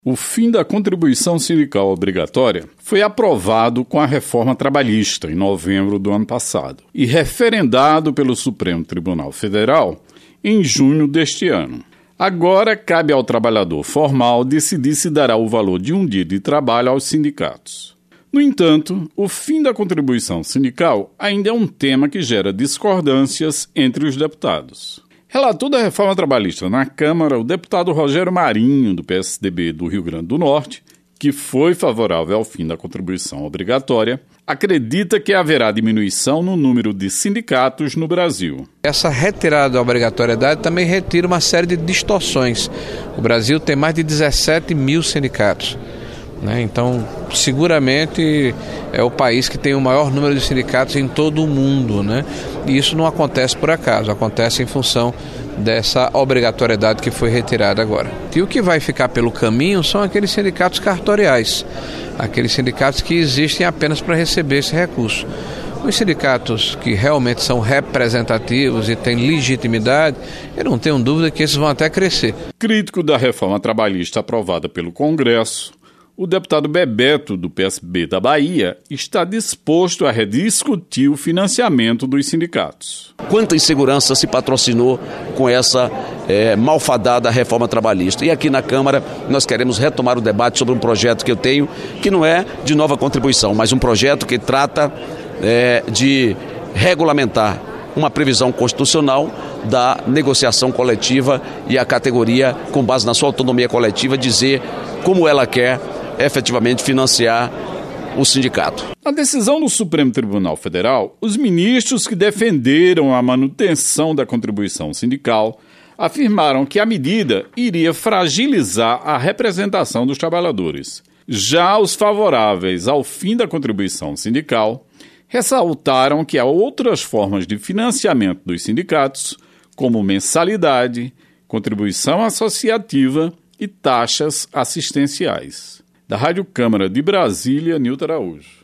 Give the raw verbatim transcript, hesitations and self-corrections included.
O fim da contribuição sindical obrigatória foi aprovado com a reforma trabalhista em novembro do ano passado e referendado pelo Supremo Tribunal Federal em junho deste ano. Agora cabe ao trabalhador formal decidir se dará o valor de um dia de trabalho aos sindicatos. No entanto, o fim da contribuição sindical ainda é um tema que gera discordâncias entre os deputados. Relator da reforma trabalhista na Câmara, o deputado Rogério Marinho, do P S D B do Rio Grande do Norte, que foi favorável ao fim da contribuição obrigatória, acredita que haverá diminuição no número de sindicatos no Brasil. Essa retirada da obrigatoriedade também retira uma série de distorções. O Brasil tem mais de dezessete mil sindicatos. Né? Então, seguramente é o país que tem o maior número de sindicatos em todo o mundo, né? E isso não acontece por acaso, acontece em função dessa obrigatoriedade que foi retirada agora. E o que vai ficar pelo caminho são aqueles sindicatos cartoriais, aqueles sindicatos que existem apenas para receber esse recurso. Os sindicatos que realmente são representativos e têm legitimidade, eu não tenho dúvida que esses vão até crescer. Crítico da reforma trabalhista aprovada pelo Congresso, o deputado Bebeto, do P S B da Bahia, está disposto a rediscutir o financiamento dos sindicatos. Quanta insegurança se patrocinou com essa é, malfadada reforma trabalhista. E aqui na Câmara nós queremos retomar o debate sobre um projeto que eu tenho, que não é de nova contribuição, mas um projeto que trata é, de regulamentar uma previsão constitucional da negociação coletiva e a categoria, com base na sua autonomia coletiva, dizer como ela quer efetivamente financiar o sindicato. Na decisão do Supremo Tribunal Federal, os ministros que defenderam a manutenção da contribuição sindical afirmaram que a medida iria fragilizar a representação dos trabalhadores. Já os favoráveis ao fim da contribuição sindical ressaltaram que há outras formas de financiamento dos sindicatos, como mensalidade, contribuição associativa e taxas assistenciais. Da Rádio Câmara de Brasília, Nilton Araújo.